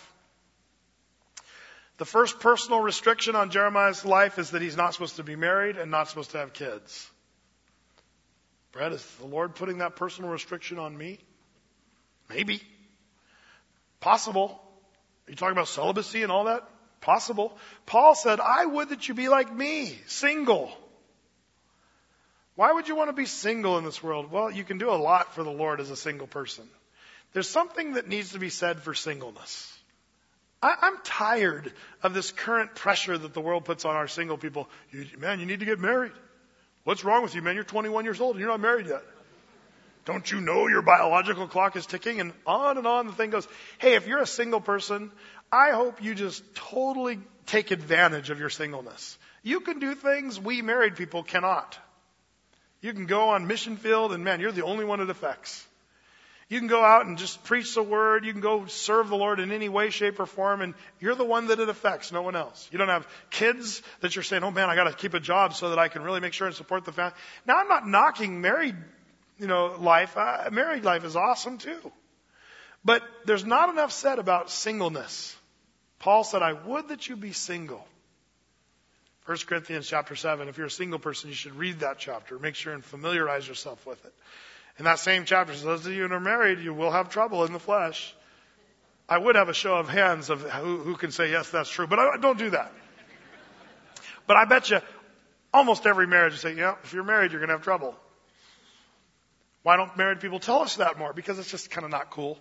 The first personal restriction on Jeremiah's life is that he's not supposed to be married and not supposed to have kids. Brett, is the Lord putting that personal restriction on me? Maybe. Possible. Are you talking about celibacy and all that? Possible. Paul said, I would that you be like me, single. Why would you want to be single in this world? Well, you can do a lot for the Lord as a single person. There's something that needs to be said for singleness. I, I'm tired of this current pressure that the world puts on our single people. You, man, you need to get married. What's wrong with you, man? You're twenty-one years old and you're not married yet. Don't you know your biological clock is ticking? And on and on the thing goes. Hey, if you're a single person, I hope you just totally take advantage of your singleness. You can do things we married people cannot. You can go on mission field and man, you're the only one it affects. You can go out and just preach the word. You can go serve the Lord in any way, shape, or form, and you're the one that it affects, no one else. You don't have kids that you're saying, oh man, I got to keep a job so that I can really make sure and support the family. Now, I'm not knocking married, you know, life. Uh, married life is awesome too. But there's not enough said about singleness. Paul said, I would that you be single. First Corinthians chapter seven, if you're a single person, you should read that chapter. Make sure and familiarize yourself with it. In that same chapter, says, those of you who are married, you will have trouble in the flesh. I would have a show of hands of who, who can say, yes, that's true. But I don't do that. But I bet you almost every marriage you say, yeah, if you're married, you're going to have trouble. Why don't married people tell us that more? Because it's just kind of not cool.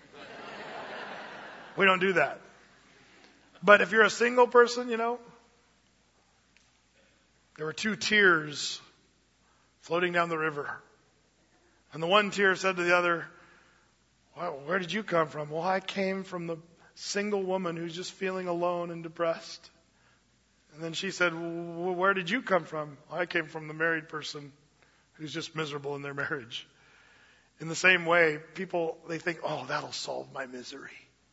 We don't do that. But if you're a single person, you know, there were two tears floating down the river. And the one tear said to the other, well, where did you come from? Well, I came from the single woman who's just feeling alone and depressed. And then she said, well, where did you come from? Well, I came from the married person who's just miserable in their marriage. In the same way, people, they think, oh, that'll solve my misery.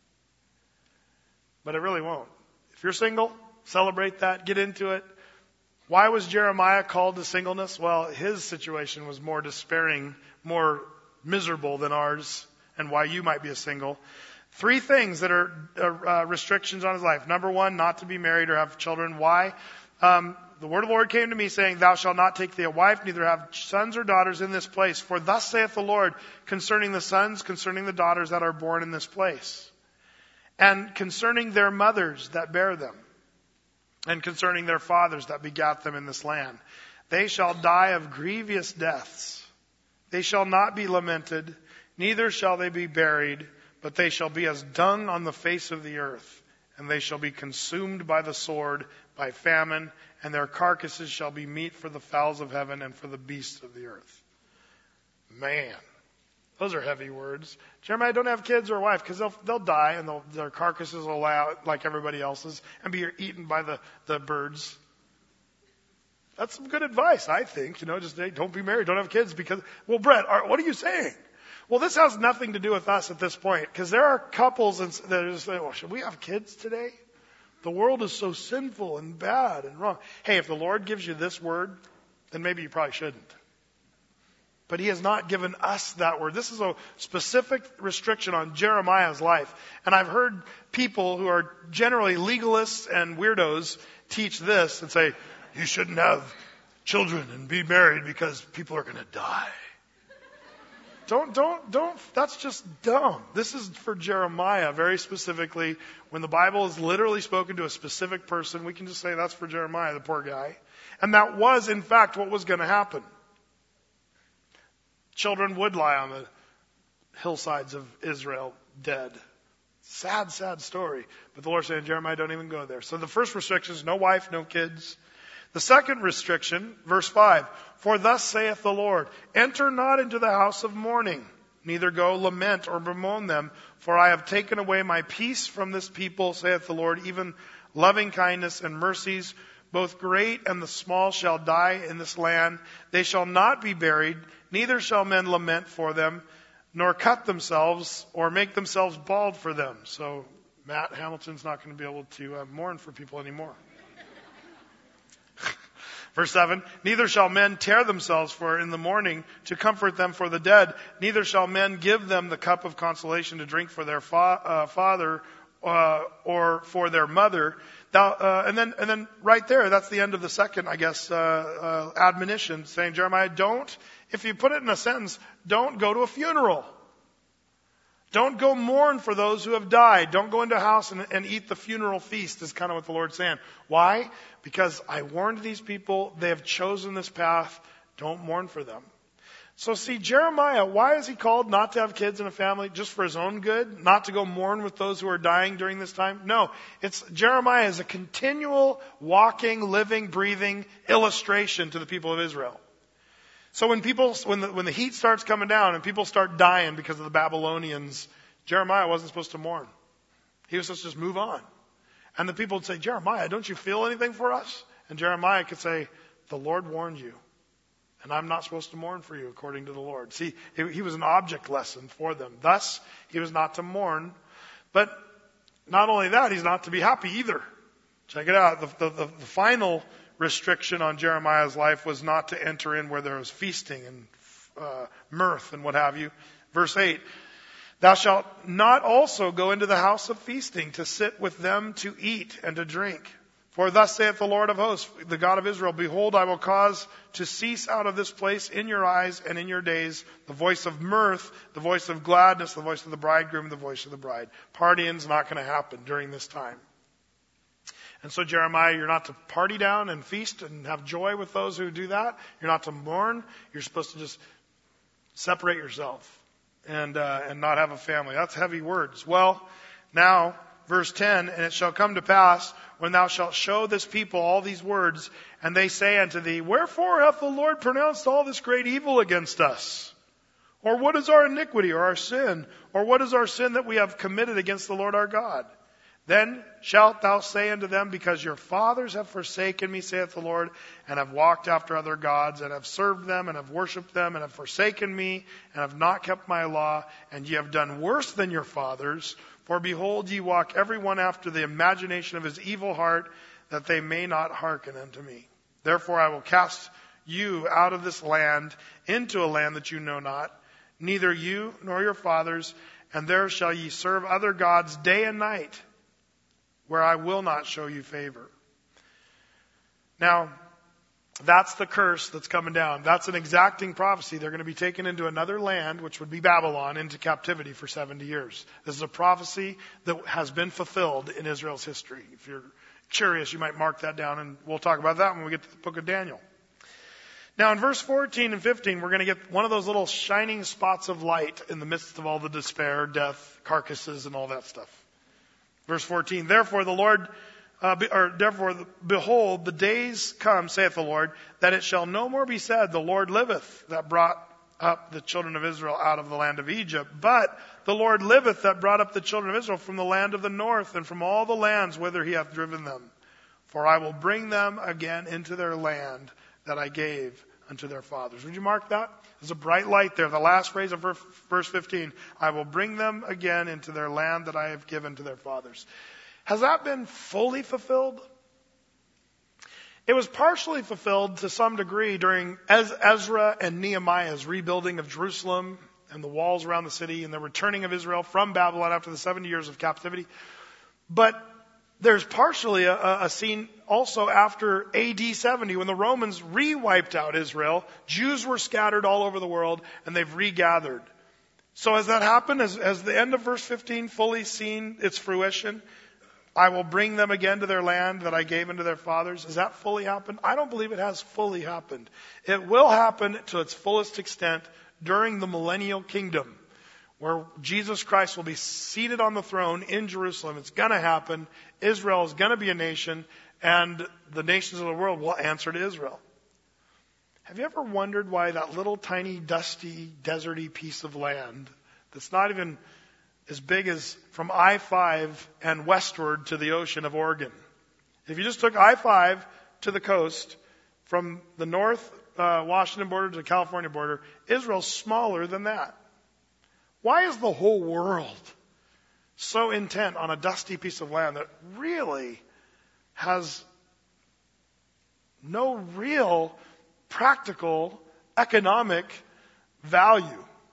But it really won't. If you're single, celebrate that, get into it. Why was Jeremiah called to singleness? Well, his situation was more despairing, more miserable than ours, and why you might be a single. Three things that are uh, restrictions on his life. Number one, not to be married or have children. Why? Um, the word of the Lord came to me saying, thou shalt not take thee a wife, neither have sons or daughters in this place. For thus saith the Lord concerning the sons, concerning the daughters that are born in this place, and concerning their mothers that bear them, and concerning their fathers that begat them in this land. They shall die of grievous deaths. They shall not be lamented, neither shall they be buried, but they shall be as dung on the face of the earth, and they shall be consumed by the sword, by famine, and their carcasses shall be meat for the fowls of heaven and for the beasts of the earth. Man, those are heavy words. Jeremiah, don't have kids or a wife, because they'll they'll die, and they'll, their carcasses will lie out like everybody else's and be eaten by the, the birds. That's some good advice, I think. You know, just hey, don't be married, don't have kids, because, well, Brett, are, what are you saying? Well, this has nothing to do with us at this point, because there are couples that are just saying, well, should we have kids today? The world is so sinful and bad and wrong. Hey, if the Lord gives you this word, then maybe you probably shouldn't. But he has not given us that word. This is a specific restriction on Jeremiah's life. And I've heard people who are generally legalists and weirdos teach this and say, you shouldn't have children and be married because people are going to die. Don't, don't, don't, that's just dumb. This is for Jeremiah very specifically. When the Bible is literally spoken to a specific person, we can just say that's for Jeremiah, the poor guy. And that was, in fact, what was going to happen. Children would lie on the hillsides of Israel dead. Sad, sad story. But the Lord said, Jeremiah, don't even go there. So the first restriction is no wife, no kids. The second restriction, verse five, for thus saith the Lord, enter not into the house of mourning, neither go lament or bemoan them, for I have taken away my peace from this people, saith the Lord, even loving kindness and mercies, both great and the small shall die in this land. They shall not be buried, neither shall men lament for them, nor cut themselves or make themselves bald for them. So Matt Hamilton's not going to be able to uh, mourn for people anymore. Verse seven, neither shall men tear themselves for in the morning to comfort them for the dead, neither shall men give them the cup of consolation to drink for their fa- uh, father uh, or for their mother. Thou, uh, and then, and then right there, that's the end of the second, I guess, uh, uh, admonition, saying, Jeremiah, don't, if you put it in a sentence, don't go to a funeral. Don't go mourn for those who have died. Don't go into a house and, and eat the funeral feast is kind of what the Lord's saying. Why? Because I warned these people. They have chosen this path. Don't mourn for them. So see, Jeremiah, why is he called not to have kids and a family? Just for his own good? Not to go mourn with those who are dying during this time? No. It's Jeremiah is a continual walking, living, breathing illustration to the people of Israel. So when people, when the, when the heat starts coming down and people start dying because of the Babylonians, Jeremiah wasn't supposed to mourn. He was supposed to just move on. And the people would say, Jeremiah, don't you feel anything for us? And Jeremiah could say, the Lord warned you. And I'm not supposed to mourn for you according to the Lord. See, he was an object lesson for them. Thus, he was not to mourn. But not only that, he's not to be happy either. Check it out. The, the, the, the final restriction on Jeremiah's life was not to enter in where there was feasting and uh, mirth and what have you. Verse eight, thou shalt not also go into the house of feasting to sit with them to eat and to drink. For thus saith the Lord of hosts, the God of Israel, behold, I will cause to cease out of this place in your eyes and in your days the voice of mirth, the voice of gladness, the voice of the bridegroom, the voice of the bride. Partying's not going to happen during this time. And so Jeremiah, you're not to party down and feast and have joy with those who do that. You're not to mourn. You're supposed to just separate yourself and uh, and not have a family. That's heavy words. Well, now, verse ten, and it shall come to pass, when thou shalt show this people all these words, and they say unto thee, wherefore hath the Lord pronounced all this great evil against us? Or what is our iniquity or our sin? Or what is our sin that we have committed against the Lord our God? Then shalt thou say unto them, because your fathers have forsaken me, saith the Lord, and have walked after other gods, and have served them, and have worshipped them, and have forsaken me, and have not kept my law, and ye have done worse than your fathers. For behold, ye walk every one after the imagination of his evil heart, that they may not hearken unto me. Therefore I will cast you out of this land into a land that you know not, neither you nor your fathers, and there shall ye serve other gods day and night, where I will not show you favor. Now, that's the curse that's coming down. That's an exacting prophecy. They're going to be taken into another land, which would be Babylon, into captivity for seventy years. This is a prophecy that has been fulfilled in Israel's history. If you're curious, you might mark that down, and we'll talk about that when we get to the book of Daniel. Now, in verse fourteen and fifteen, we're going to get one of those little shining spots of light in the midst of all the despair, death, carcasses, and all that stuff. Verse fourteen, therefore the Lord, uh, be, or therefore, behold, the days come, saith the Lord, that it shall no more be said, the Lord liveth, that brought up the children of Israel out of the land of Egypt. But the Lord liveth, that brought up the children of Israel from the land of the north, and from all the lands whither he hath driven them. For I will bring them again into their land that I gave unto their fathers. Would you mark that? There's a bright light there. The last phrase of verse fifteen. I will bring them again into their land that I have given to their fathers. Has that been fully fulfilled? It was partially fulfilled to some degree during Ezra and Nehemiah's rebuilding of Jerusalem and the walls around the city and the returning of Israel from Babylon after the seventy years of captivity. But there's partially a, a scene also after A D seventy when the Romans re-wiped out Israel. Jews were scattered all over the world and they've regathered. So has that happened? Has, has the end of verse fifteen fully seen its fruition? I will bring them again to their land that I gave unto their fathers. Has that fully happened? I don't believe it has fully happened. It will happen to its fullest extent during the millennial kingdom, where Jesus Christ will be seated on the throne in Jerusalem. It's going to happen. Israel is going to be a nation, and the nations of the world will answer to Israel. Have you ever wondered why that little tiny, dusty, deserty piece of land that's not even as big as from I five and westward to the ocean of Oregon? If you just took I five to the coast, from the north uh, Washington border to the California border, Israel's smaller than that. Why is the whole world so intent on a dusty piece of land that really has no real practical economic value?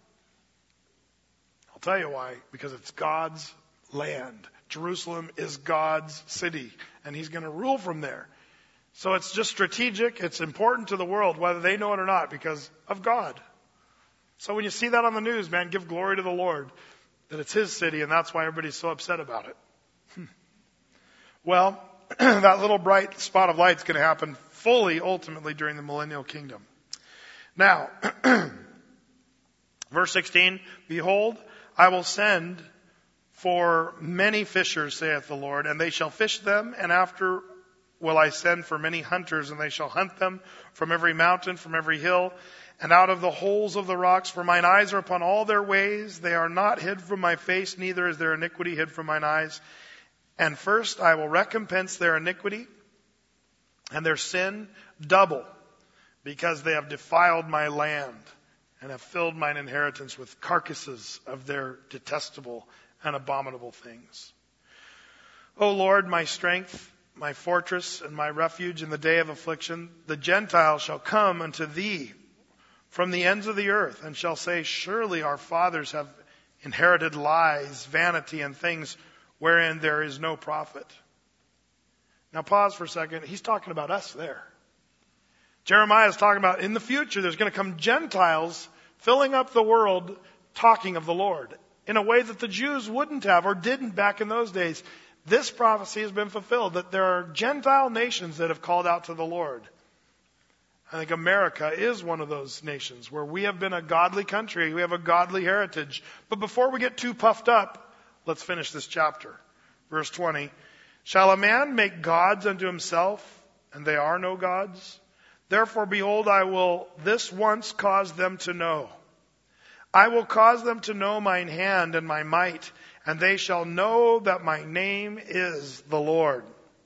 I'll tell you why. Because it's God's land. Jerusalem is God's city, and he's going to rule from there. So it's just strategic. It's important to the world, whether they know it or not, because of God. So when you see that on the news, man, give glory to the Lord that it's his city, and that's why everybody's so upset about it. Hmm. Well, that little bright spot of light is going to happen fully, ultimately, during the millennial kingdom. Now, verse sixteen, behold, I will send for many fishers, saith the Lord, and they shall fish them, and after will I send for many hunters, and they shall hunt them from every mountain, from every hill, and out of the holes of the rocks. For mine eyes are upon all their ways. They are not hid from my face, neither is their iniquity hid from mine eyes. And first I will recompense their iniquity and their sin double, because they have defiled my land and have filled mine inheritance with carcasses of their detestable and abominable things. O Lord, my strength, my fortress, and my refuge in the day of affliction, the Gentiles shall come unto thee from the ends of the earth, and shall say, surely our fathers have inherited lies, vanity, and things wherein there is no profit. Now pause for a second. He's talking about us there. Jeremiah is talking about in the future there's going to come Gentiles filling up the world talking of the Lord in a way that the Jews wouldn't have or didn't back in those days. This prophecy has been fulfilled, that there are Gentile nations that have called out to the Lord. I think America is one of those nations where we have been a godly country. We have a godly heritage. But before we get too puffed up, let's finish this chapter. Verse twenty. Shall a man make gods unto himself, and they are no gods? Therefore, behold, I will this once cause them to know. I will cause them to know mine hand and my might, and they shall know that my name is the Lord.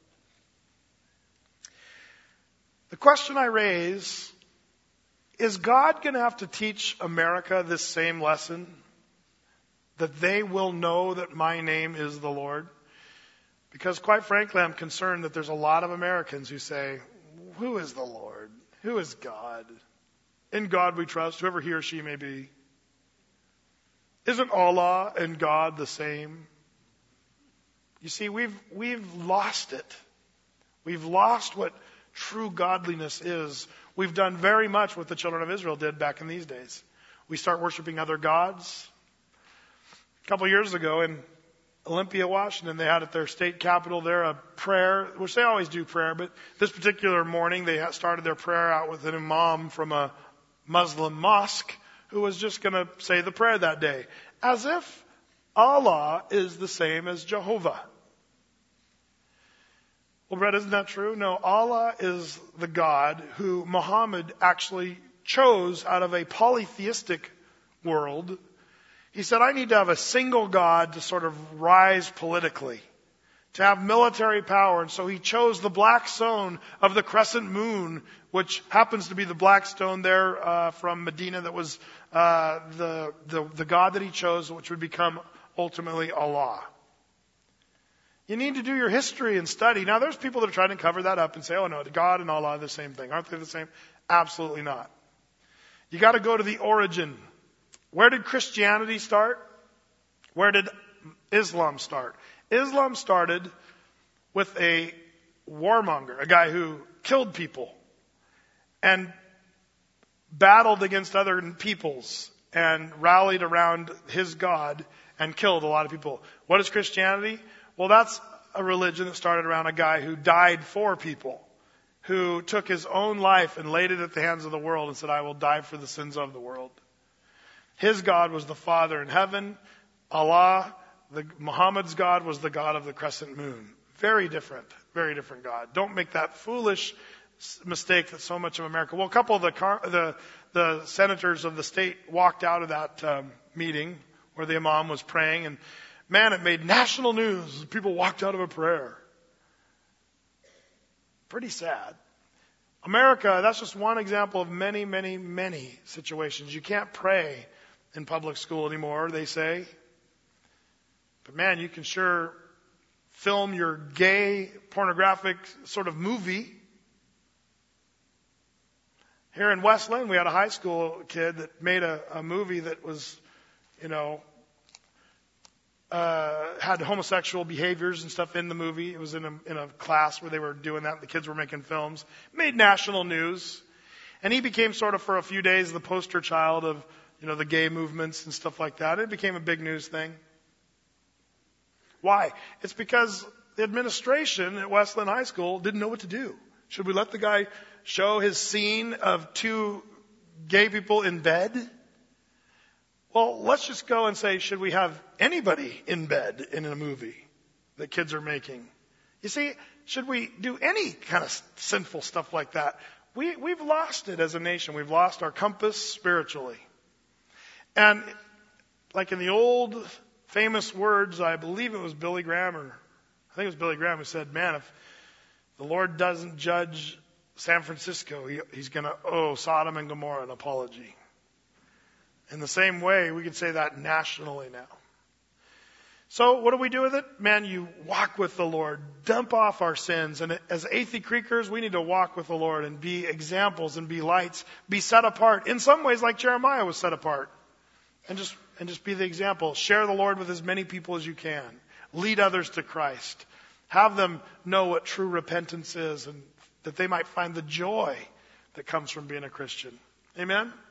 The question I raise, is God going to have to teach America this same lesson? That they will know that my name is the Lord? Because quite frankly, I'm concerned that there's a lot of Americans who say, who is the Lord? Who is God? In God we trust, whoever he or she may be. Isn't Allah and God the same? You see, we've, we've lost it. We've lost what true godliness is. We've done very much what the children of Israel did back in these days. We start worshiping other gods. A couple of years ago in Olympia, Washington, they had at their state capitol there a prayer, which they always do prayer, but this particular morning they started their prayer out with an imam from a Muslim mosque who was just going to say the prayer that day, as if Allah is the same as Jehovah. Well, Brett, isn't that true? No, Allah is the God who Muhammad actually chose out of a polytheistic world. He said, I need to have a single God to sort of rise politically, to have military power. And so he chose the black stone of the crescent moon, which happens to be the black stone there uh, from Medina that was uh, the, the, the God that he chose, which would become ultimately Allah. You need to do your history and study. Now, there's people that are trying to cover that up and say, oh, no, God and Allah are the same thing. Aren't they the same? Absolutely not. You got to go to the origin. Where did Christianity start? Where did Islam start? Islam started with a warmonger, a guy who killed people and battled against other peoples and rallied around his God and killed a lot of people. What is Christianity? Well, that's a religion that started around a guy who died for people, who took his own life and laid it at the hands of the world and said, I will die for the sins of the world. His God was the Father in heaven. Allah, the, Muhammad's God, was the God of the crescent moon. Very different, very different God. Don't make that foolish mistake that so much of America. Well, a couple of the the, the senators of the state walked out of that um, meeting where the imam was praying, and man, it made national news. People walked out of a prayer. Pretty sad. America, that's just one example of many, many, many situations. You can't pray in public school anymore, they say. But man, you can sure film your gay, pornographic sort of movie. Here in West Lynn, we had a high school kid that made a, a movie that was, you know, uh, had homosexual behaviors and stuff in the movie. It was in a, in a class where they were doing that. The kids were making films. Made national news. And he became sort of for a few days the poster child of, you know, the gay movements and stuff like that. It became a big news thing. Why? It's because the administration at West Lynn High School didn't know what to do. Should we let the guy show his scene of two gay people in bed? Well, let's just go and say, should we have anybody in bed in a movie that kids are making? You see, should we do any kind of sinful stuff like that? We, we've lost it as a nation. We've lost our compass spiritually. And like in the old famous words, I believe it was Billy Graham, or I think it was Billy Graham who said, man, if the Lord doesn't judge San Francisco, he, he's going to owe Sodom and Gomorrah an apology. In the same way, we could say that nationally now. So what do we do with it? Man, you walk with the Lord. Dump off our sins. And as Athey Creekers, we need to walk with the Lord and be examples and be lights. Be set apart. In some ways, like Jeremiah was set apart. And just, and just be the example. Share the Lord with as many people as you can. Lead others to Christ. Have them know what true repentance is and that they might find the joy that comes from being a Christian. Amen?